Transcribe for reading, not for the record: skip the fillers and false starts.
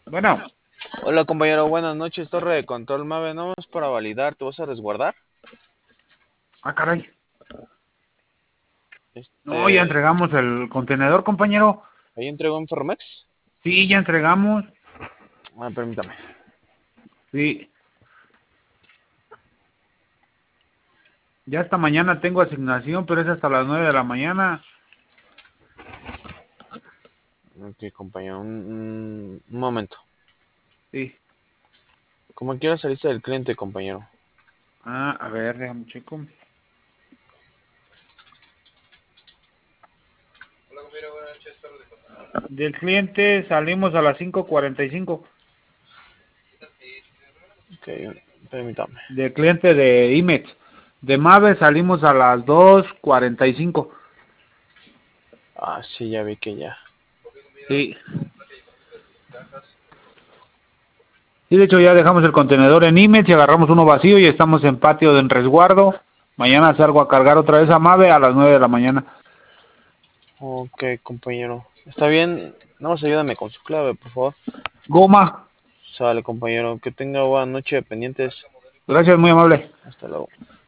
Bueno, Hola compañero, buenas noches, torre de control Mave, no es para validar, ¿te vas a resguardar? caray. No, ya Este, entregamos el contenedor, compañero. ahí entregó en Ferromex. Sí, ya entregamos. Permítame. Sí, ya hasta mañana tengo asignación, pero es hasta las 9 de la mañana. Ok, compañero, un momento. Sí. Como quiera saliste del cliente, compañero. A ver, déjame checo. Del cliente salimos a las 5:45. Ok, permítame. Del cliente de IMEX. De Mave salimos a las 2:45. Sí, ya vi que ya. Sí. Sí, de hecho ya dejamos el contenedor en IMEX y agarramos uno vacío y estamos en patio de en resguardo. Mañana salgo a cargar otra vez a Mave a las 9 de la mañana. Ok, compañero. Está bien, nada más ayúdame con su clave, por favor. Goma. Sale, compañero, que tenga buena noche, pendientes. Gracias, muy amable. Hasta luego.